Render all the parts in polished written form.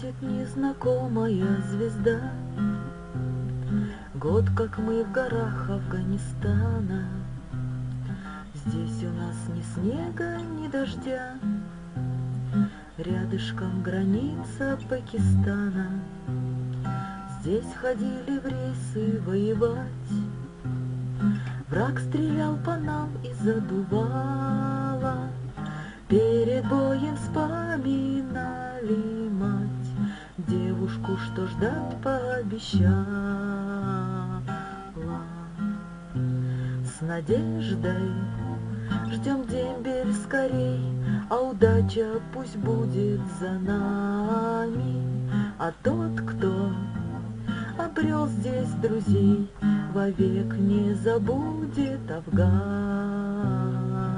Светит незнакомая звезда, год, как мы в горах Афганистана. Здесь у нас ни снега, ни дождя, рядышком граница Пакистана. Здесь ходили в рейсы воевать, враг стрелял по нам и задувало. Перед боем вспоминали мать, девушку, что ждать пообещала. С надеждой ждем дембель скорей, а удача пусть будет за нами. А тот, кто обрел здесь друзей, вовек не забудет Афгане.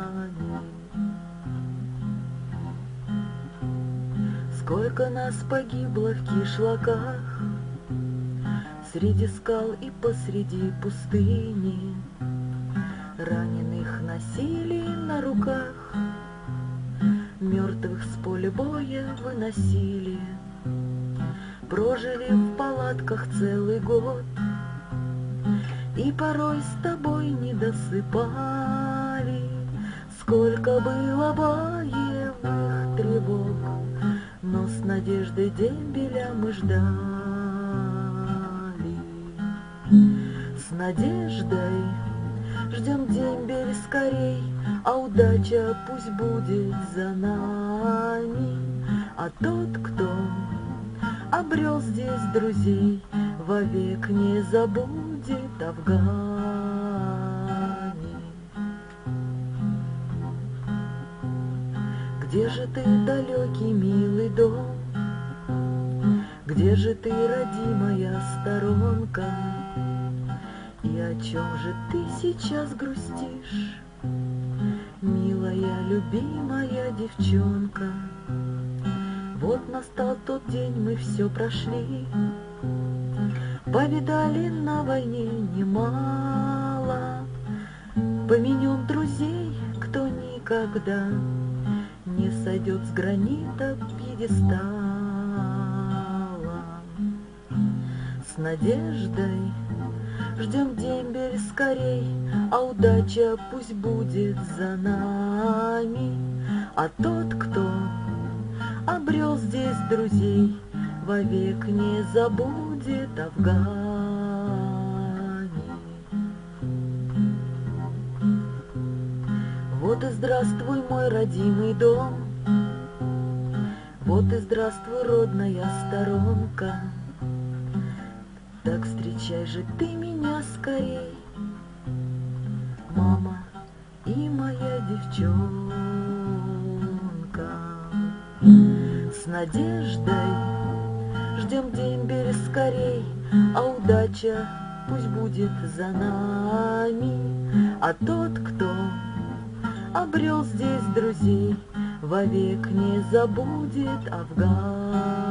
Сколько нас погибло в кишлаках, среди скал и посреди пустыни. Раненых носили на руках, мертвых с поля боя выносили. Прожили в палатках целый год, и порой с тобой не досыпали. Сколько было боевых тревог, но с надеждой дембеля мы ждали. С надеждой ждем дембель скорей, а удача пусть будет за нами. А тот, кто обрел здесь друзей, вовек не забудет Афгане. Где же ты, далекий милый дом? Где же ты, родимая сторонка? И о чем же ты сейчас грустишь, милая, любимая девчонка? Вот настал тот день, мы все прошли, повидали на войне немало. Поменем друзей, кто никогда не сойдет с гранита пьедестала. С надеждой ждем дембель скорей, а удача пусть будет за нами. А тот, кто обрел здесь друзей, вовек не забудет Афгане. Вот и здравствуй, мой родимый дом, вот и здравствуй, родная сторонка. Так встречай же ты меня скорей, мама и моя девчонка. С надеждой ждем дембель скорей, а удача пусть будет за нами. А тот, кто обрел здесь друзей, вовек не забудет Афган.